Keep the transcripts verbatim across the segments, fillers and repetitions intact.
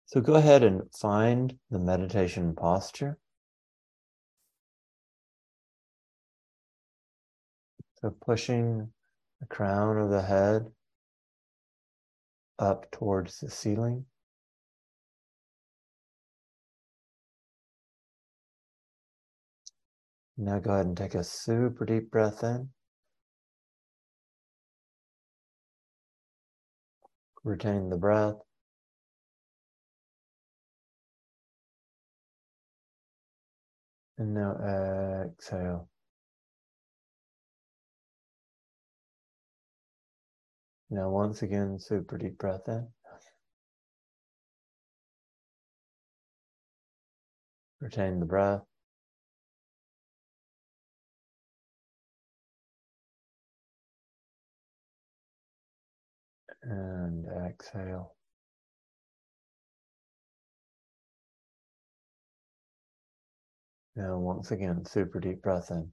So go ahead and find the meditation posture. So pushing the crown of the head up towards the ceiling. Now go ahead and take a super deep breath in. Retain the breath. And now exhale. Now once again, super deep breath in. Retain the breath. And exhale. Now once again, super deep breath in.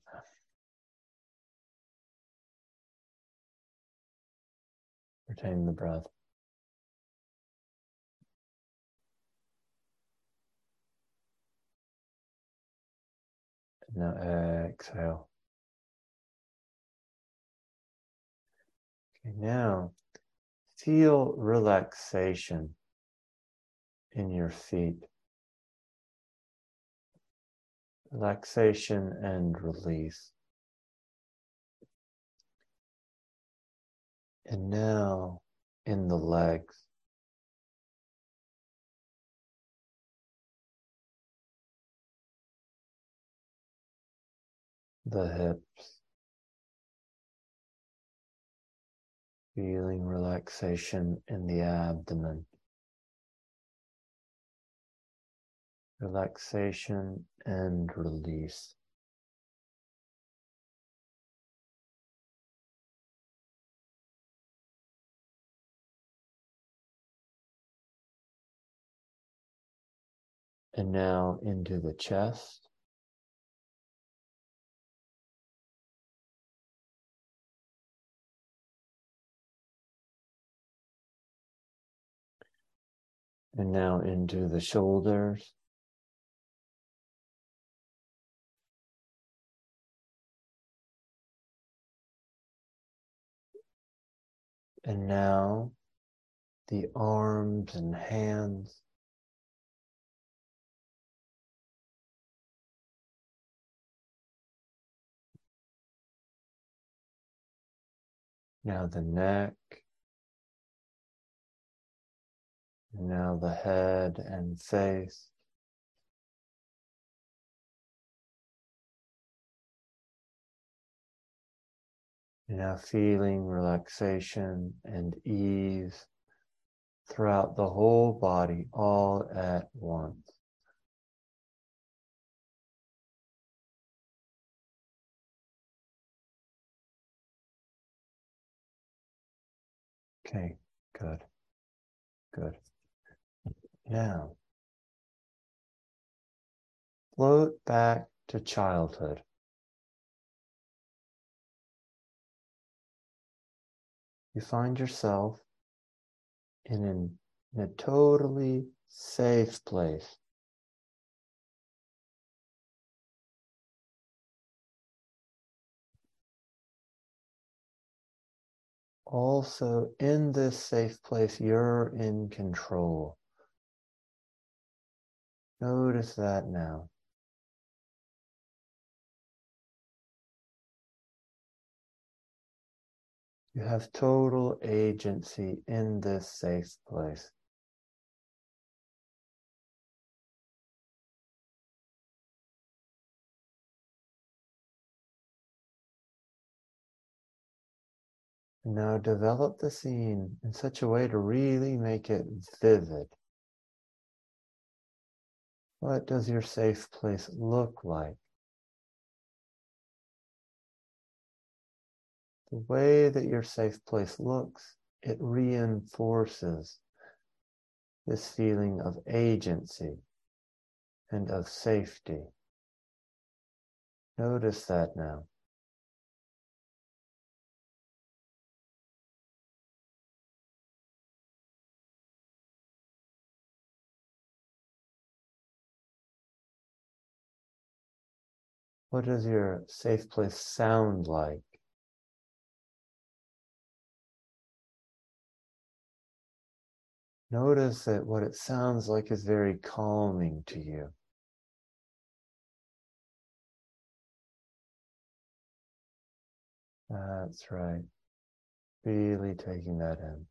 Retain the breath. And now exhale. Okay, now feel relaxation in your feet. Relaxation and release. And now in the legs. The hips. Feeling relaxation in the abdomen. Relaxation and release. And now into the chest. And now into the shoulders. And now the arms and hands. Now the neck. And now the head and face. And now feeling relaxation and ease throughout the whole body all at once. Okay, good, good. Now, float back to childhood. You find yourself in, an, in a totally safe place. Also, in this safe place, you're in control. Notice that now. You have total agency in this safe place. Now develop the scene in such a way to really make it vivid. What does your safe place look like? The way that your safe place looks, it reinforces this feeling of agency and of safety. Notice that now. What does your safe place sound like? Notice that what it sounds like is very calming to you. That's right. Really taking that in.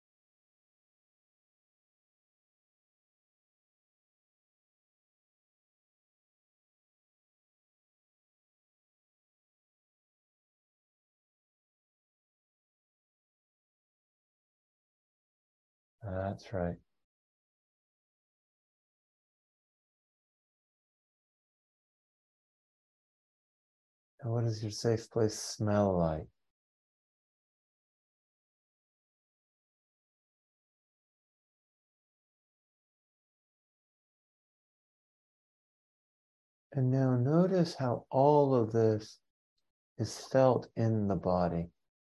That's right. And what does your safe place smell like? And now notice how all of this is felt in the body.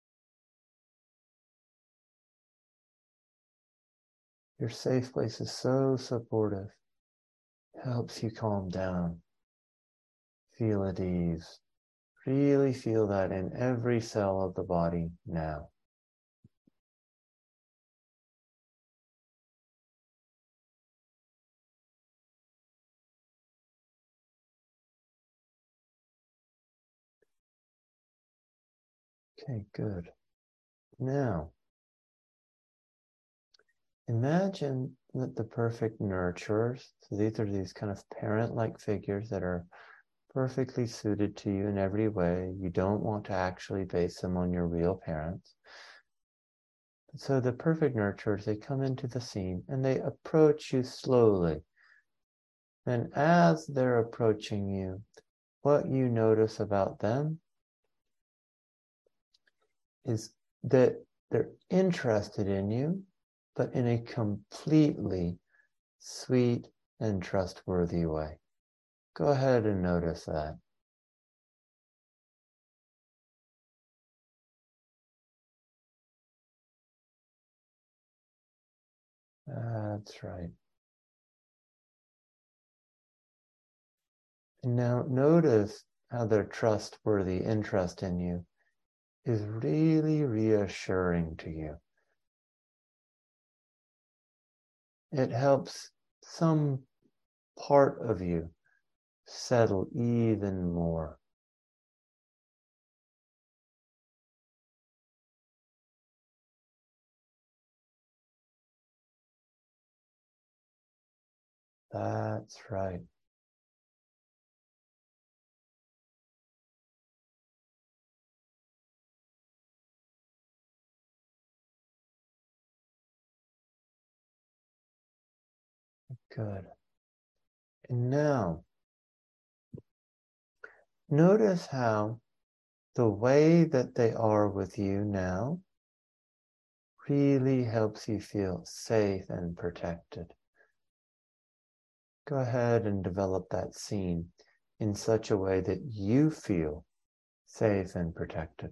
Your safe place is so supportive. It helps you calm down. Feel at ease. Really feel that in every cell of the body now. Okay, good. Now, imagine that the perfect nurturers, so these are these kind of parent-like figures that are perfectly suited to you in every way. You don't want to actually base them on your real parents. So the perfect nurturers, they come into the scene and they approach you slowly. And as they're approaching you, what you notice about them is that they're interested in you, but in a completely sweet and trustworthy way. Go ahead and notice that. That's right. And now notice how their trustworthy interest in you is really reassuring to you. It helps some part of you settle even more. That's right. Good. And now, notice how the way that they are with you now really helps you feel safe and protected. Go ahead and develop that scene in such a way that you feel safe and protected.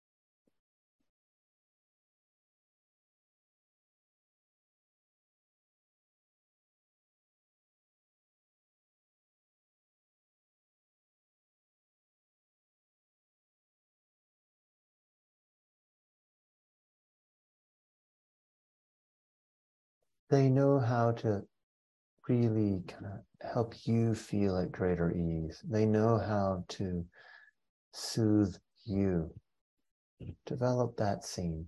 They know how to really kind of help you feel at greater ease. They know how to soothe you. Develop that scene.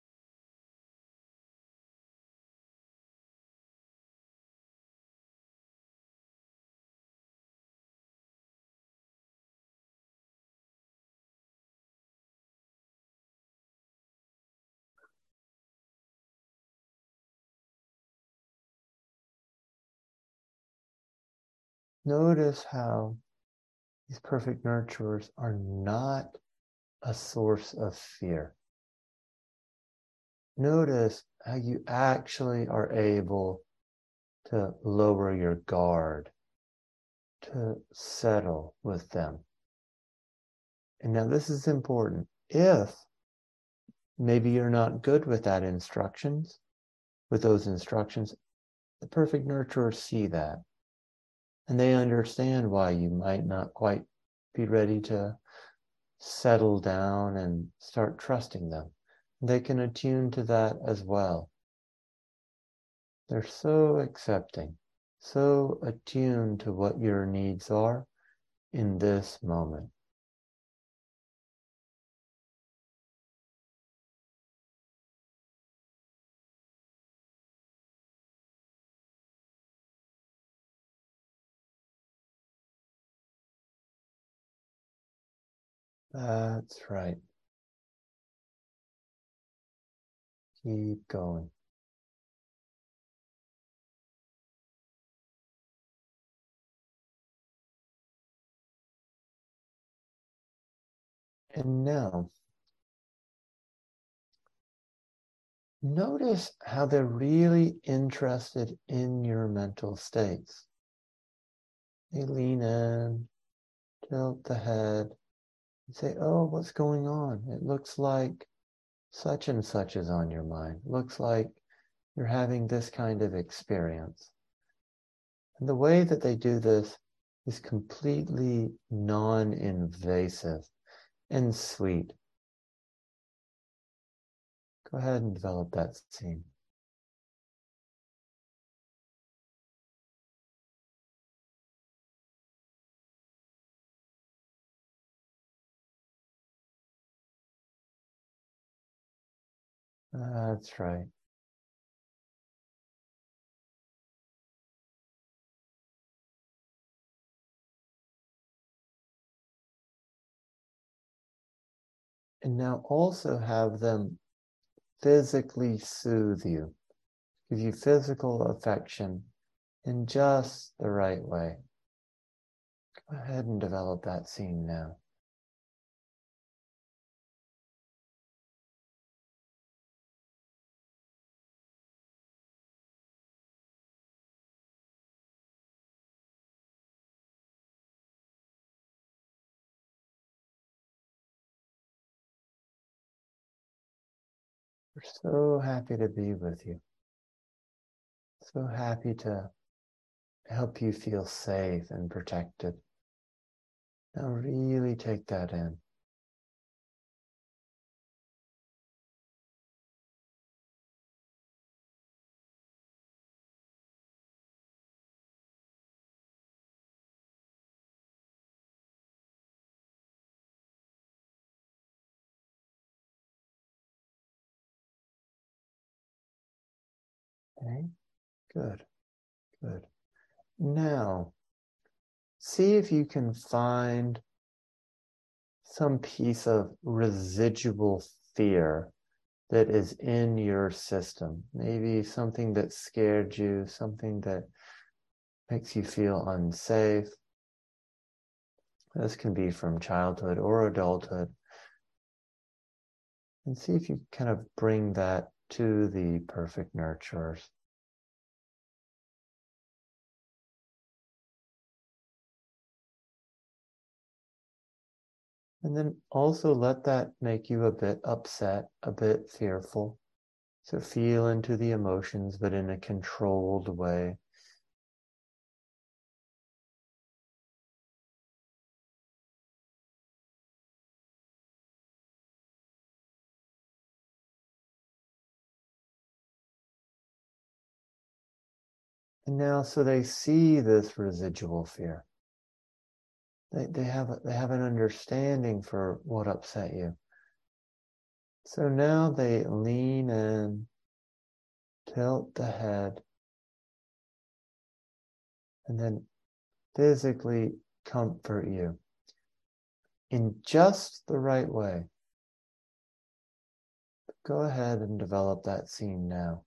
Notice how these perfect nurturers are not a source of fear. Notice how you actually are able to lower your guard, to settle with them. And now this is important. If maybe you're not good with that instructions, with those instructions, the perfect nurturers see that. And they understand why you might not quite be ready to settle down and start trusting them. They can attune to that as well. They're so accepting, so attuned to what your needs are in this moment. That's right. Keep going. And now, notice how they're really interested in your mental states. They lean in, tilt the head, and say, oh, what's going on? It looks like such and such is on your mind. Looks like you're having this kind of experience. And the way that they do this is completely non-invasive and sweet. Go ahead and develop that scene. That's right. And now also have them physically soothe you, give you physical affection in just the right way. Go ahead and develop that scene now. We're so happy to be with you. So happy to help you feel safe and protected. Now really take that in. Okay, good, good. Now, see if you can find some piece of residual fear that is in your system. Maybe something that scared you, something that makes you feel unsafe. This can be from childhood or adulthood. And see if you kind of bring that to the perfect nurturers. And then also let that make you a bit upset, a bit fearful. So feel into the emotions, but in a controlled way. And now, so they see this residual fear. They, they, have, they have an understanding for what upset you. So now they lean in, tilt the head, and then physically comfort you in just the right way. Go ahead and develop that scene now.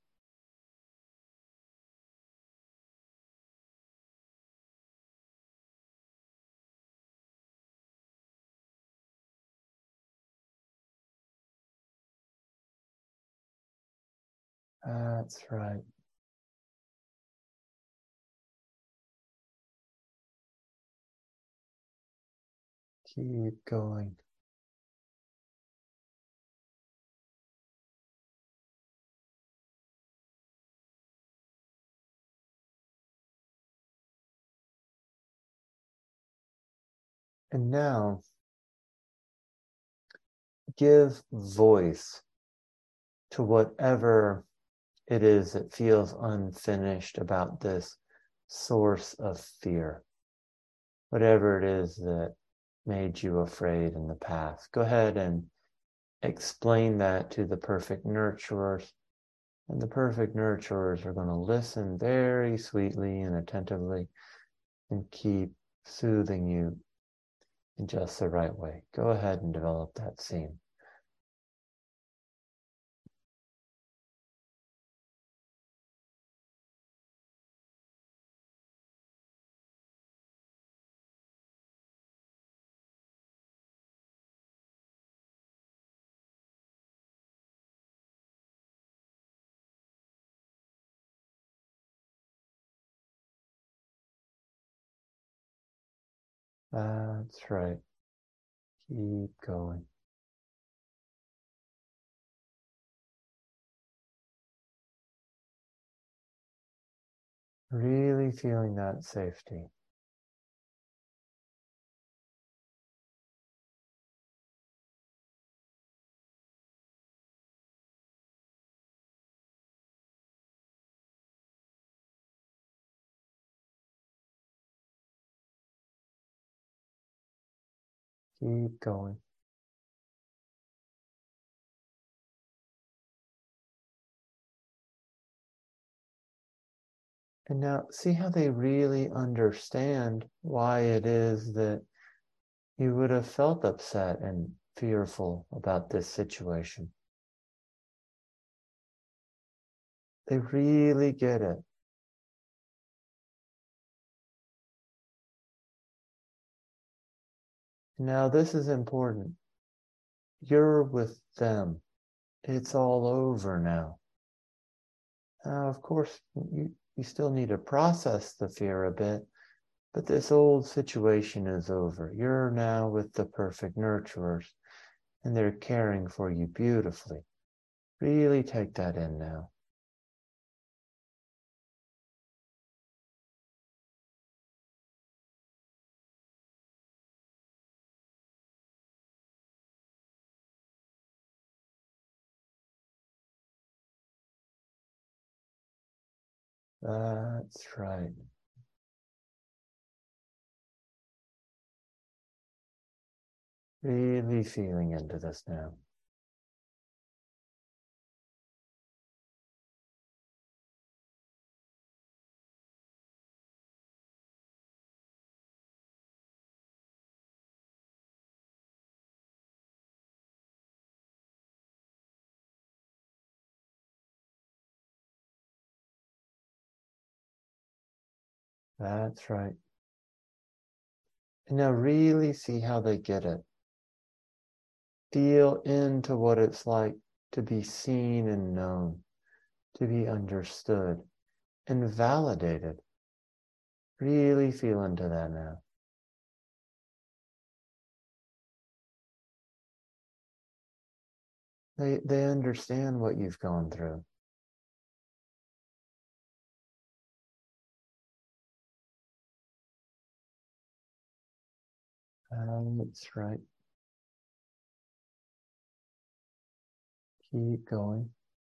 That's right. Keep going. And now, give voice to whatever it is that feels unfinished about this source of fear. Whatever it is that made you afraid in the past. Go ahead and explain that to the perfect nurturers. And the perfect nurturers are going to listen very sweetly and attentively and keep soothing you in just the right way. Go ahead and develop that scene. That's right. Keep going. Really feeling that safety. Keep going. And now see how they really understand why it is that you would have felt upset and fearful about this situation. They really get it. Now this is important. You're with them. It's all over now. Now, of course, you, you still need to process the fear a bit, but this old situation is over. You're now with the perfect nurturers, and they're caring for you beautifully. Really take that in now. That's right. Really feeling into this now. That's right. And now really see how they get it. Feel into what it's like to be seen and known, to be understood and validated. Really feel into that now. They, they understand what you've gone through. Um, that's right. Keep going.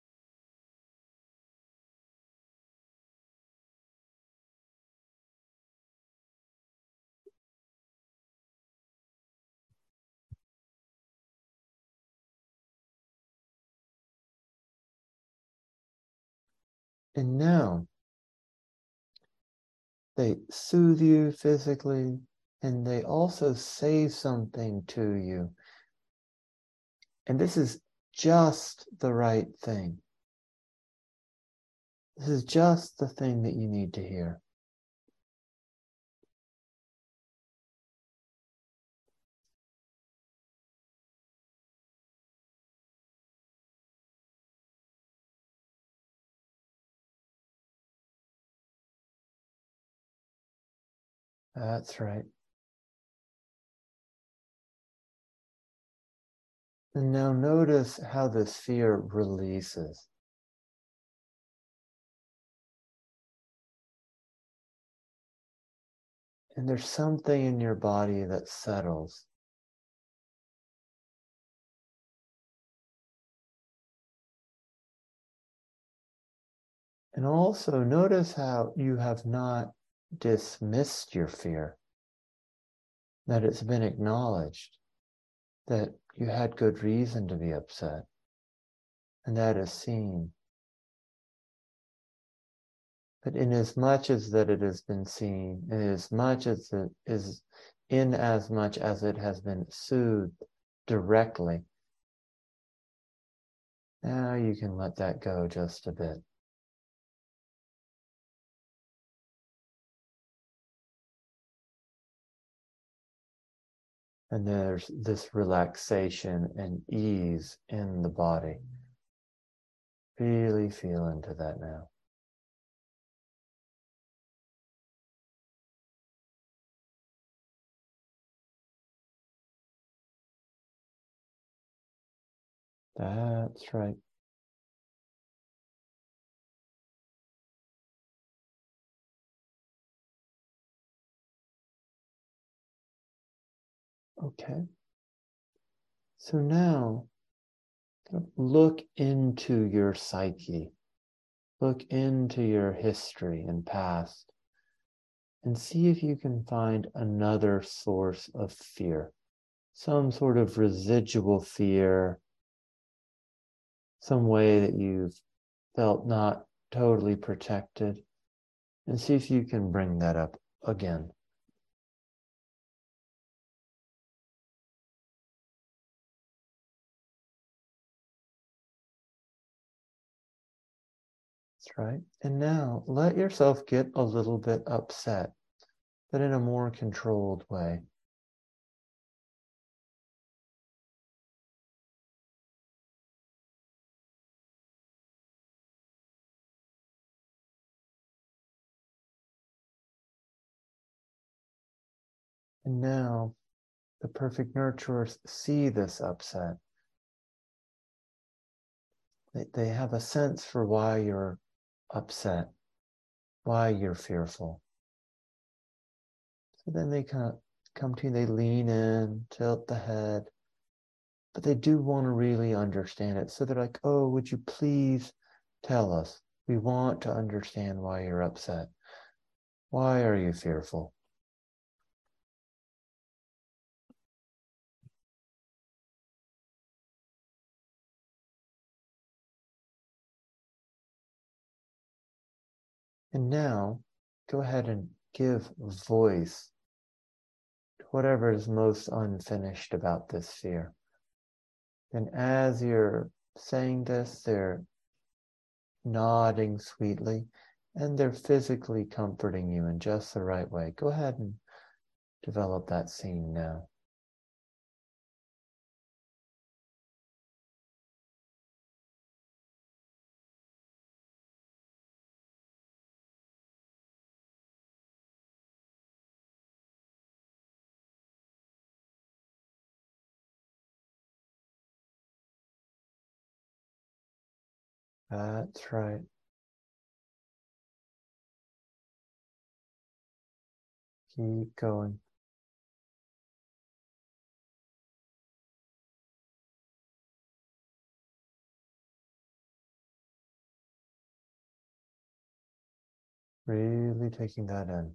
And now they soothe you physically, and they also say something to you. And this is just the right thing. This is just the thing that you need to hear. That's right. And now notice how this fear releases. And there's something in your body that settles. And also notice how you have not dismissed your fear, that it's been acknowledged, that you had good reason to be upset, and that is seen. But in as much as that it has been seen, in as much as it is, in as much as it has been soothed directly, now you can let that go just a bit. And there's this relaxation and ease in the body. Really feel into that now. That's right. Okay. So now, look into your psyche. Look into your history and past and see if you can find another source of fear, some sort of residual fear, some way that you've felt not totally protected, and see if you can bring that up again. That's right. And now let yourself get a little bit upset, but in a more controlled way. And now the perfect nurturers see this upset. They, they have a sense for why you're upset, why you're fearful. So then they kind of come to you, they lean in, tilt the head, but they do want to really understand it. So they're like, oh, would you please tell us? We want to understand why you're upset. Why are you fearful? And now, go ahead and give voice to whatever is most unfinished about this fear. And as you're saying this, they're nodding sweetly, and they're physically comforting you in just the right way. Go ahead and develop that scene now. That's right. Keep going. Really taking that in.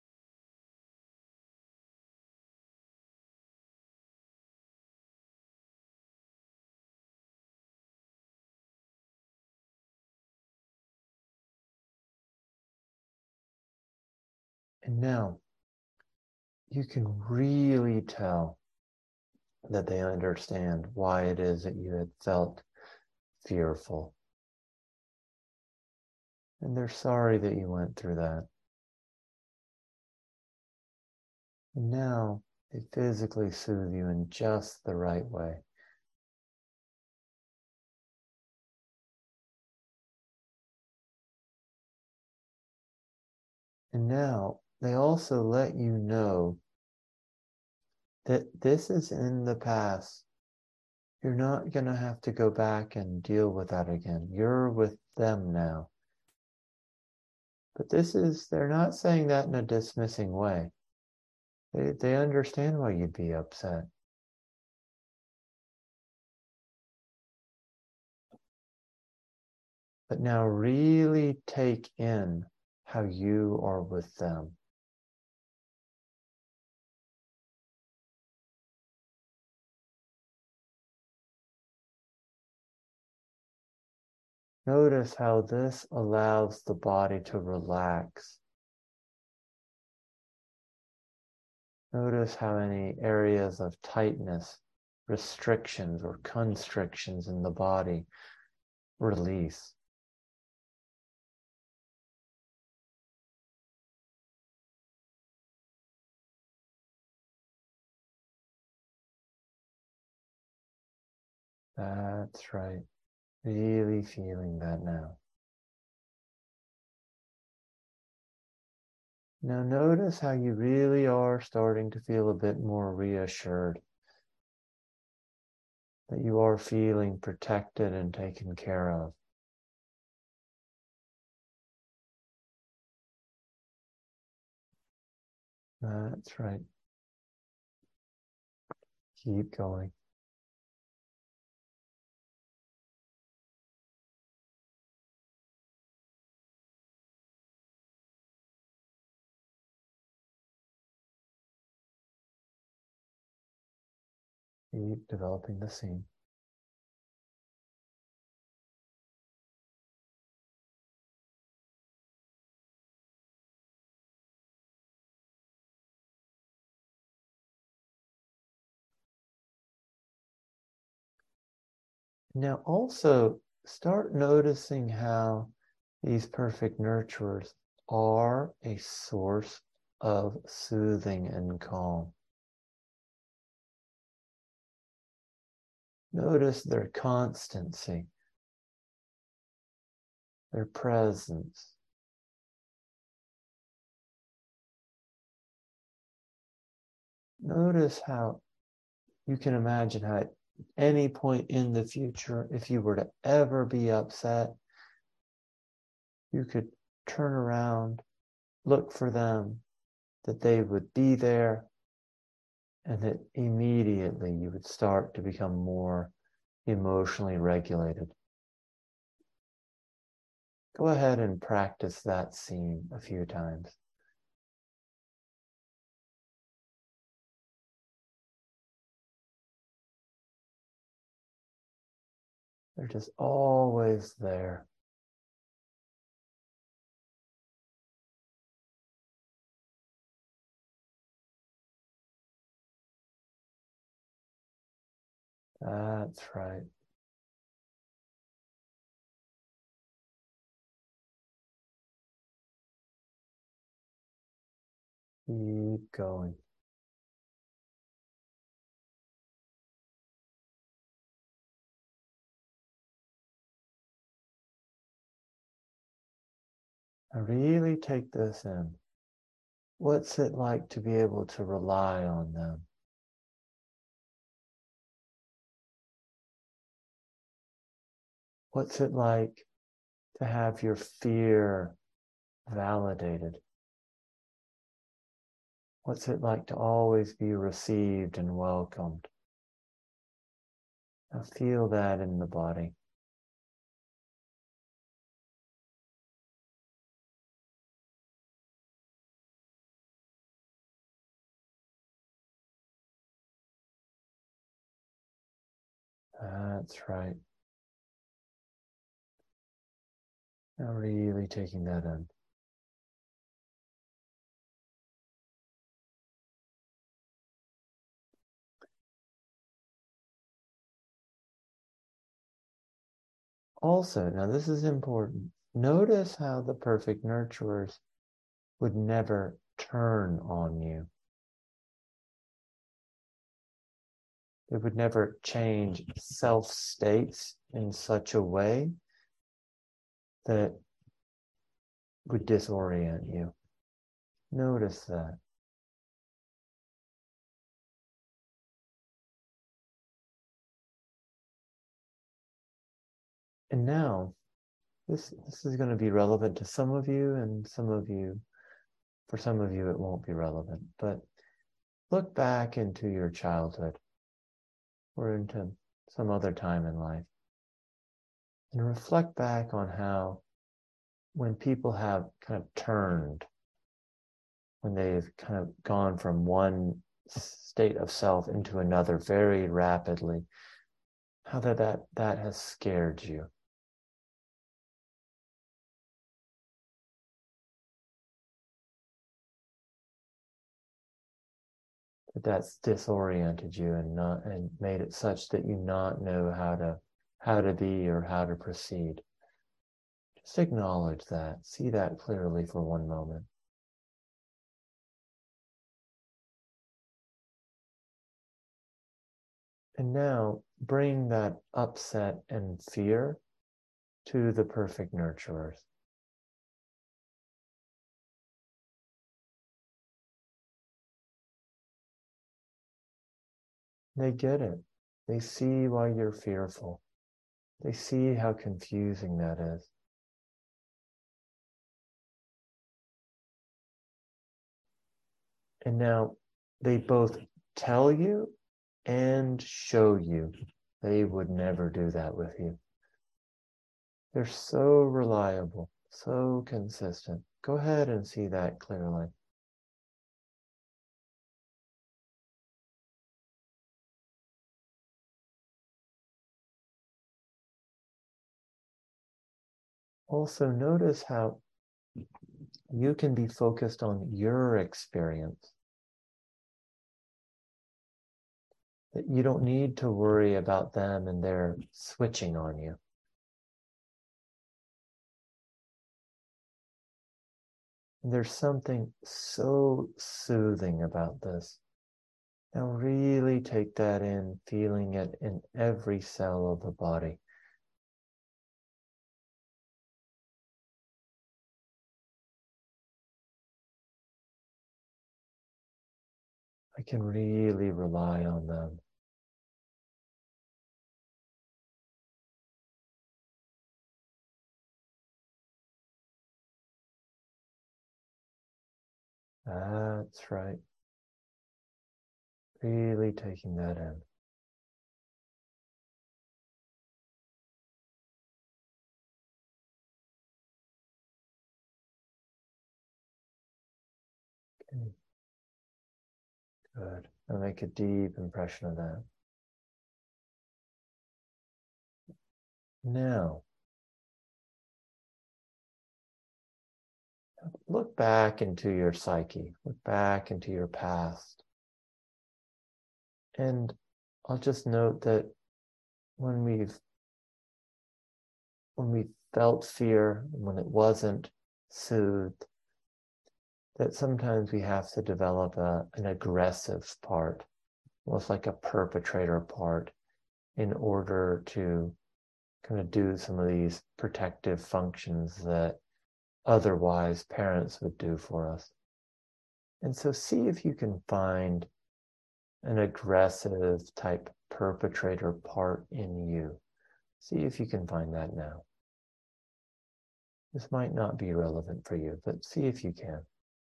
And now you can really tell that they understand why it is that you had felt fearful. And they're sorry that you went through that. And now they physically soothe you in just the right way. And now they also let you know that this is in the past. You're not going to have to go back and deal with that again. You're with them now. But this is, they're not saying that in a dismissing way. They, they understand why you'd be upset. But now really take in how you are with them. Notice how this allows the body to relax. Notice how any areas of tightness, restrictions, or constrictions in the body release. That's right. Really feeling that now. Now notice how you really are starting to feel a bit more reassured. That you are feeling protected and taken care of. That's right. Keep going. Keep developing the scene. Now also start noticing how these perfect nurturers are a source of soothing and calm. Notice their constancy, their presence. Notice how you can imagine how at any point in the future, if you were to ever be upset, you could turn around, look for them, that they would be there, and that immediately you would start to become more emotionally regulated. Go ahead and practice that scene a few times. They're just always there. That's right. Keep going. And really take this in. What's it like to be able to rely on them? What's it like to have your fear validated? What's it like to always be received and welcomed? Now feel that in the body. That's right. Now really taking that in. Also, now this is important. Notice how the perfect nurturers would never turn on you. They would never change self-states in such a way that would disorient you. Notice that. And now, this, this is going to be relevant to some of you, and some of you, for some of you, it won't be relevant. But look back into your childhood or into some other time in life and reflect back on how when people have kind of turned, when they've kind of gone from one state of self into another very rapidly, how that that, that has scared you. That that's disoriented you and not and made it such that you not know how to how to be or how to proceed. Just acknowledge that. See that clearly for one moment. And now bring that upset and fear to the perfect nurturers. They get it. They see why you're fearful. They see how confusing that is. And now they both tell you and show you they would never do that with you. They're so reliable, so consistent. Go ahead and see that clearly. Also, notice how you can be focused on your experience. That you don't need to worry about them and their switching on you. And there's something so soothing about this. Now really take that in, feeling it in every cell of the body. I can really rely on them. That's right. Really taking that in. Okay. Good. I'll make a deep impression of that. Now, look back into your psyche. Look back into your past. And I'll just note that when we've when we felt fear, when it wasn't soothed, that sometimes we have to develop a, an aggressive part, almost like a perpetrator part, in order to kind of do some of these protective functions that otherwise parents would do for us. And so see if you can find an aggressive type perpetrator part in you. See if you can find that now. This might not be relevant for you, but see if you can.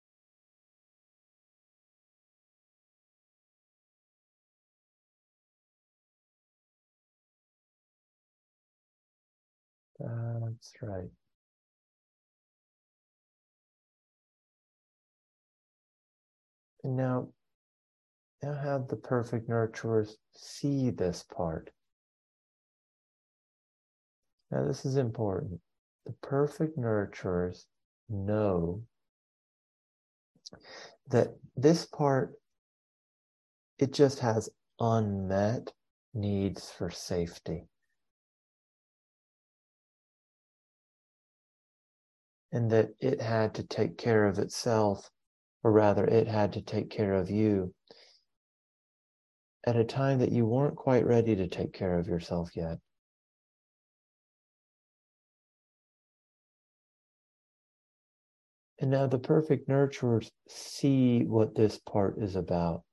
That's right. And now, now have the perfect nurturers see this part. Now this is important. The perfect nurturers know that this part, it just has unmet needs for safety. And that it had to take care of itself, or rather it had to take care of you at a time that you weren't quite ready to take care of yourself yet. And now the perfect nurturers see what this part is about.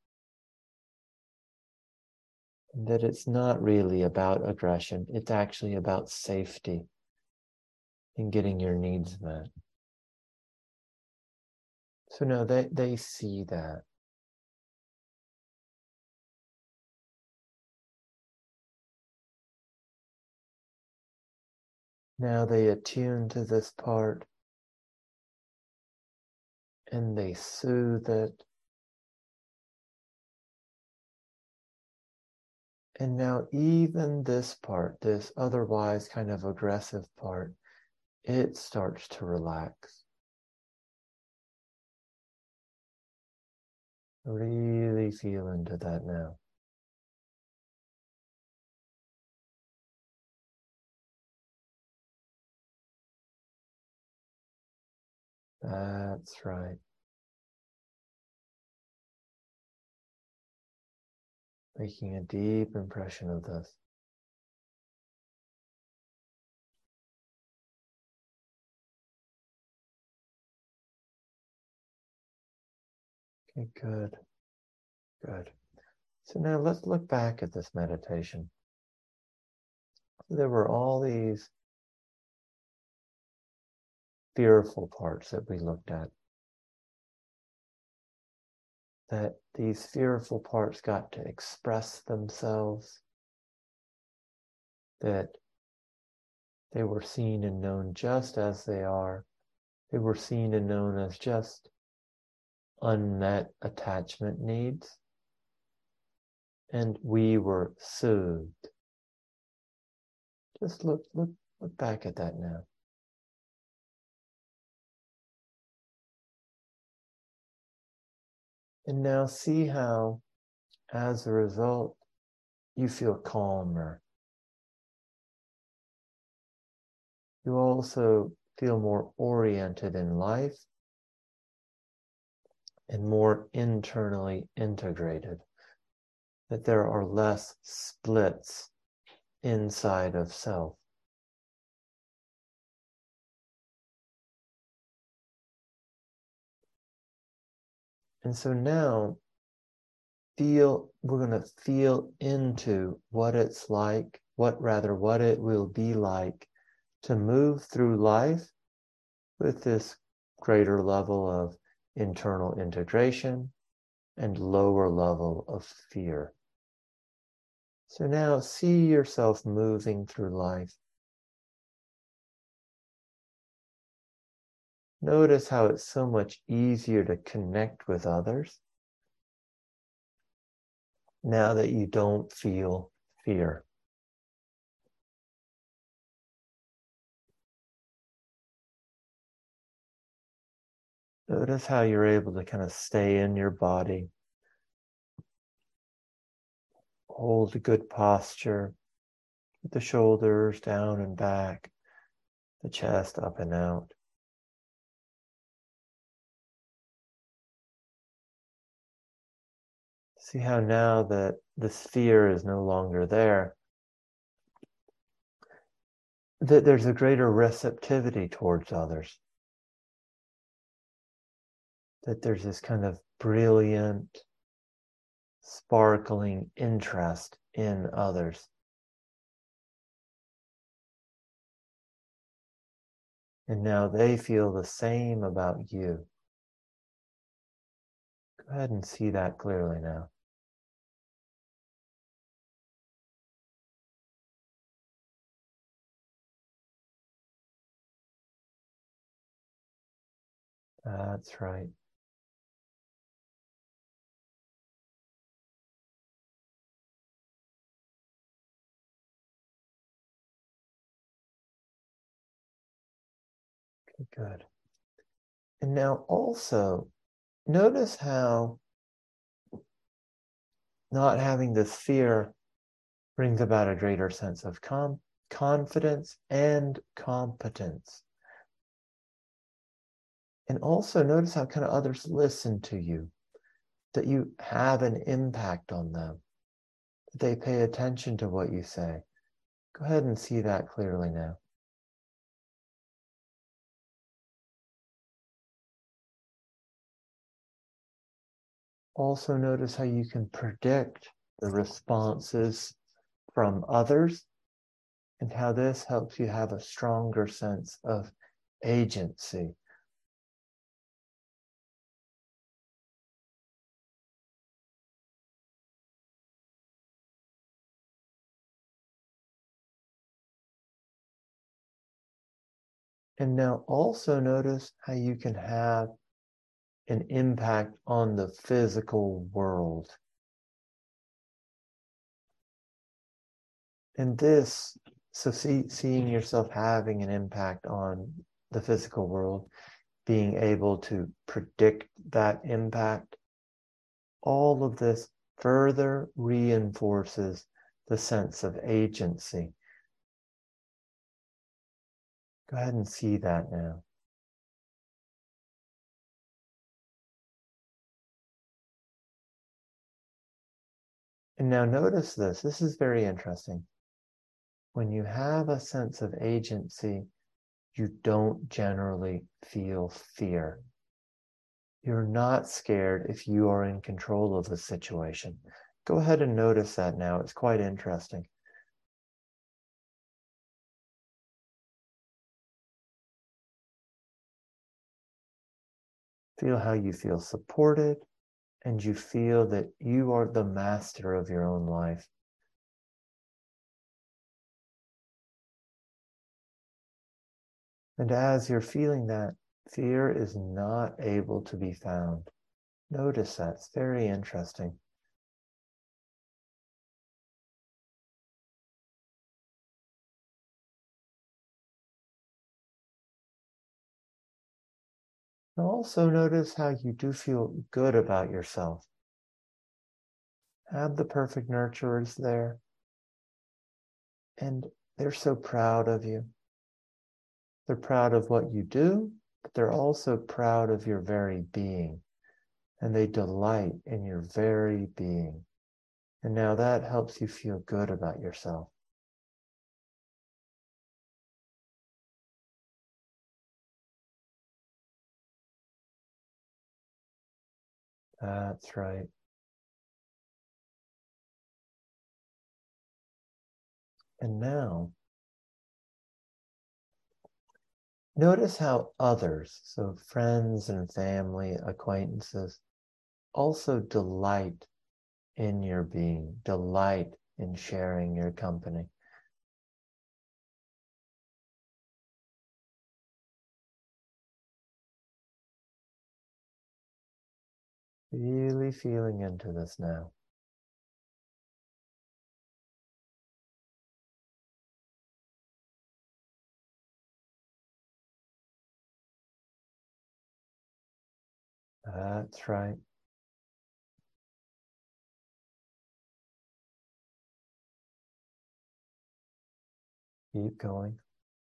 And that it's not really about aggression, it's actually about safety and getting your needs met. So now they, they see that. Now they attune to this part and they soothe it. And now even this part, this otherwise kind of aggressive part, it starts to relax. Really feel into that now. That's right. Making a deep impression of this. Okay, good. Good. So now let's look back at this meditation. There were all these fearful parts that we looked at. That these fearful parts got to express themselves. That they were seen and known just as they are. They were seen and known as just unmet attachment needs. And we were soothed. Just look, look, look back at that now. And now see how, as a result, you feel calmer. You also feel more oriented in life and more internally integrated. That there are less splits inside of self. And so now, feel, we're going to feel into what it's like, what rather, what it will be like to move through life with this greater level of internal integration and lower level of fear. So now see yourself moving through life. Notice how it's so much easier to connect with others now that you don't feel fear. Notice how you're able to kind of stay in your body. Hold a good posture with the shoulders down and back, the chest up and out. See how now that this fear is no longer there, that there's a greater receptivity towards others. That there's this kind of brilliant, sparkling interest in others. And now they feel the same about you. Go ahead and see that clearly now. That's right. Okay, good. And now also, notice how not having this fear brings about a greater sense of com- confidence and competence. And also notice how kind of others listen to you, that you have an impact on them, that they pay attention to what you say. Go ahead and see that clearly now. Also notice how you can predict the responses from others and how this helps you have a stronger sense of agency. And now also notice how you can have an impact on the physical world. And this, so see, seeing yourself having an impact on the physical world, being able to predict that impact, all of this further reinforces the sense of agency. Go ahead and see that now. And now notice this. This is very interesting. When you have a sense of agency, you don't generally feel fear. You're not scared if you are in control of the situation. Go ahead and notice that now. It's quite interesting. Feel how you feel supported, and you feel that you are the master of your own life. And as you're feeling that, fear is not able to be found. Notice that. It's very interesting. And also notice how you do feel good about yourself. Have the perfect nurturers there, and they're so proud of you. They're proud of what you do, but they're also proud of your very being, and they delight in your very being. And now that helps you feel good about yourself. That's right. And now, notice how others, so friends and family, acquaintances, also delight in your being, delight in sharing your company. Really feeling into this now. That's right. Keep going.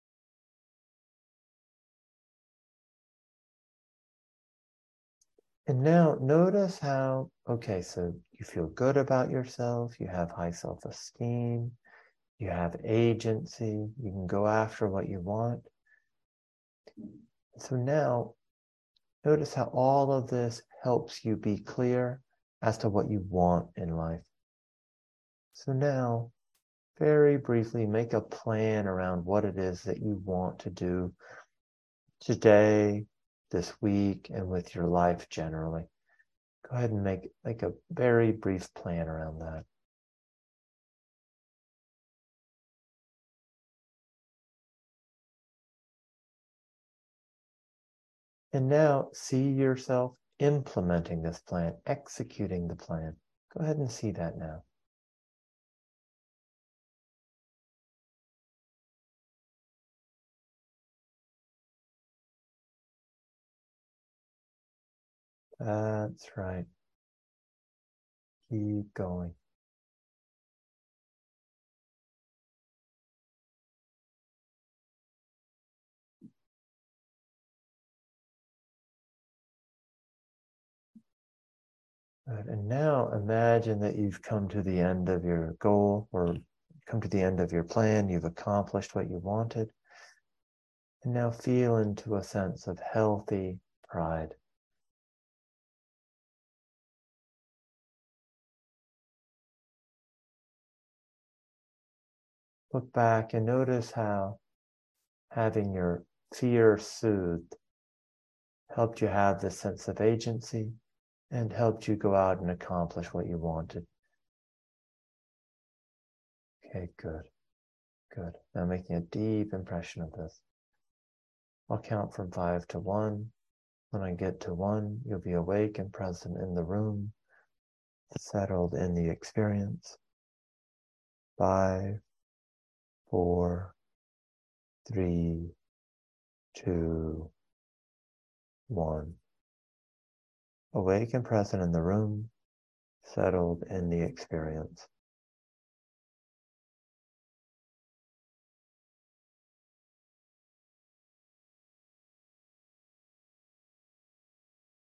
And now notice how, okay, so you feel good about yourself, you have high self-esteem, you have agency, you can go after what you want. So now notice how all of this helps you be clear as to what you want in life. So now, very briefly, make a plan around what it is that you want to do today, this week, and with your life generally. Go ahead and make, make a very brief plan around that. And now see yourself implementing this plan, executing the plan. Go ahead and see that now. That's right. Keep going. Good. And now imagine that you've come to the end of your goal, or come to the end of your plan. You've accomplished what you wanted. And now feel into a sense of healthy pride. Look back and notice how having your fear soothed helped you have this sense of agency and helped you go out and accomplish what you wanted. Okay, good, good. Now making a deep impression of this. I'll count from five to one. When I get to one, you'll be awake and present in the room, settled in the experience. Five, four, three, two, one. Awake and present in the room, settled in the experience.